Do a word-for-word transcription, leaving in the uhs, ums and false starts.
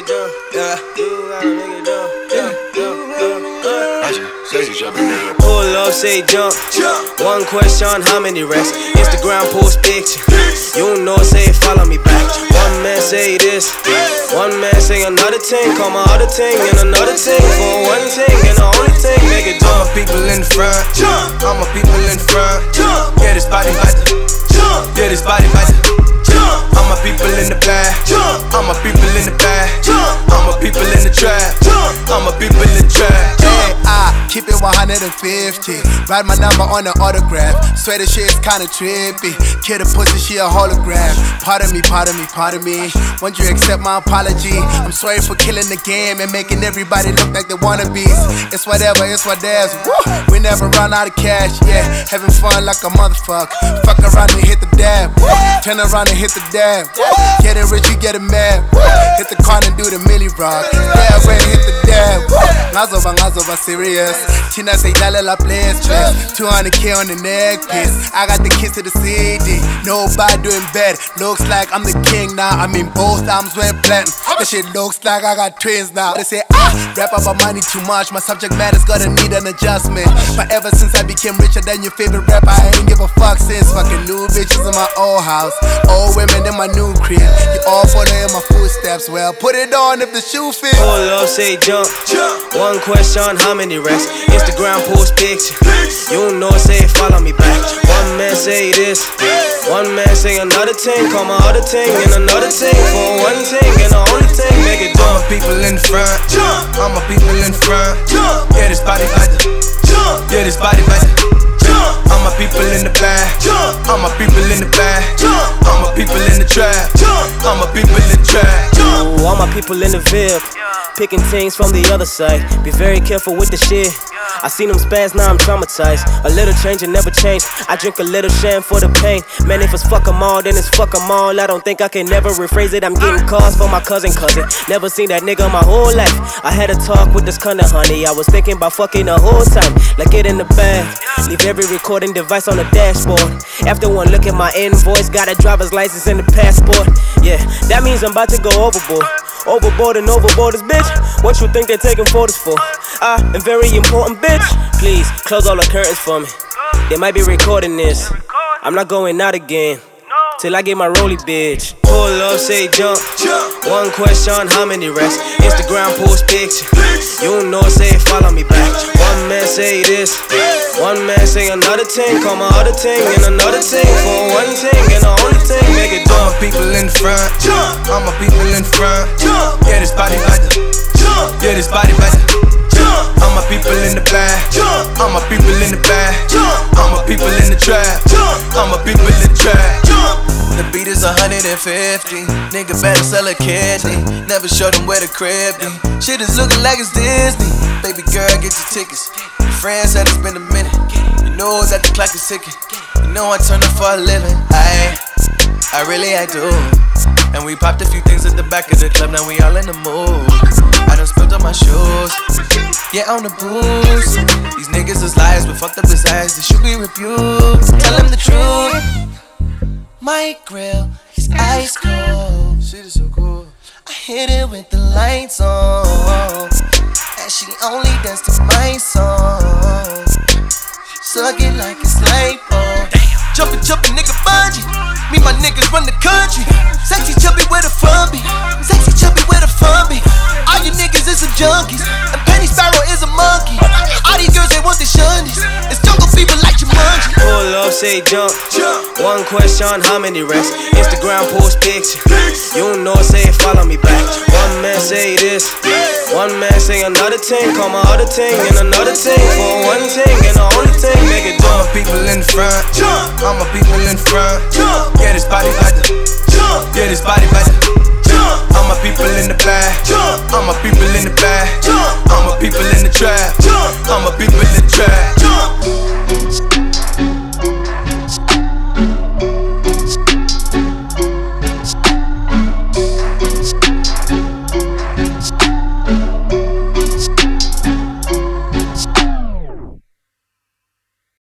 jump, yeah. You gotta make it jump, yeah, yeah, yeah, yeah. Pull up, say jump, one question, how many racks? Instagram post picture, you know say follow me back. One man say this, one man say another thing. Call my other thing and another thing. For one thing and the only thing, make it jump. All my people in the front, all my people in the front. Yeah, this body about to, yeah, this body about to. All my people in the back, all my people in the back, all my people in the trap, all my people in the trap. Hey, I keep it one hundred fifty. Write my number on the autograph. Swear the shit's kinda trippy. Kid a pussy, she a hologram. Pardon me, pardon me, pardon me. Won't you accept my apology? I'm sorry for killing the game and making everybody look like they wannabes. It's whatever, it's what there's. Woo! We never run out of cash, yeah. Having fun like a motherfucker. Fuck around and hit the dab. Woo! Turn around and hit the dab. Woo! Getting rich, you getting mad. Woo! Hit the car and do the milli rock. Yeah, when hit the dab. Ngazoba, ngazoba serious. Tina say la place, place. two hundred K on the neck piece. I got the kiss to the C D. Nobody doing bad. Looks like I'm the king now. I mean, both arms went platinum. This shit looks like I got twins now. They say, ah, rap about money too much. My subject matter's gonna need an adjustment. But ever since I became richer than your favorite rapper, I ain't give a fuck since. Fucking new bitches in my old house, old women in my new crib. You all follow in my footsteps. Well, put it on if the shoe fits. Pull up, say jump, one question, how many racks? Instagram post picture, you know say follow me back. One man say this, one man say another thing. Call my other thing and another thing. For one thing and the only thing, make it All jump. my people in the front, all my people in the front. Yeah, this body about to, yeah, this body about to. All my people in the back, all my people in the back, all my people in the trap, all my people in the trap. Ooh, all my people in the V I P, picking things from the other side. Be very careful with the shit. I seen them spaz, now I'm traumatized. A little change and never change. I drink a little sham for the pain. Man, if it's fuck 'em all, then it's fuck 'em all. I don't think I can never rephrase it. I'm getting calls for my cousin cousin. Never seen that nigga my whole life. I had a talk with this kinda honey. I was thinking about fucking the whole time. Like get in the bag, leave every recording device on the dashboard. After one look at my invoice, got a driver's license and a passport. Yeah, that means I'm about to go overboard. Overboard and overboard is bitch. What you think they're taking photos for? I am very important, bitch. Please, close all the curtains for me. They might be recording this. I'm not going out again till I get my rollie, bitch. Pull up, say jump, one question, how many racks? Instagram post picture, you know say follow me back. One man say this, one man say another thing. Call my other thing and another thing. For one thing and the only thing, make it All jump. my people in the front, all my people in the front. Yeah, this body about to, yeah, this body about to. All my people in the back, all my people in the back, all my people in the trap, all my people in the trap. The beat is one hundred fifty, nigga better sell a kidney. Never show them where the crib be. Shit is looking like it's Disney. Baby girl, get your tickets. Your friends said it's been a minute. You know that the clock is ticking. You know I turn up for a living. I, I really I do. And we popped a few things at the back of the club. Now we all in the mood. I done spilled on my shoes. Yeah, on the booze. These niggas is liars, but fucked up his eyes. They should be rebuked. Tell them the truth. My grill is ice cold. Shit is so cool. I hit it with the lights on, and she only dance to my song. Suck it like it's lipo. Jumpin', jumpin', nigga bungee. Me, my niggas run the country. Sexy chubby where the fun be. Sexy chubby where the fun be. All you niggas is some junkies, and Penny Sparrow is a monkey. All these girls they want the shunnies. It's jungle people like Jumanji. Pull up, say jump, one question, how many racks? Instagram post picture, you know say follow me back. One man say this, one man say another thing. Call my other thing and another thing. For one thing and the only thing, make it All my jump. people in the front,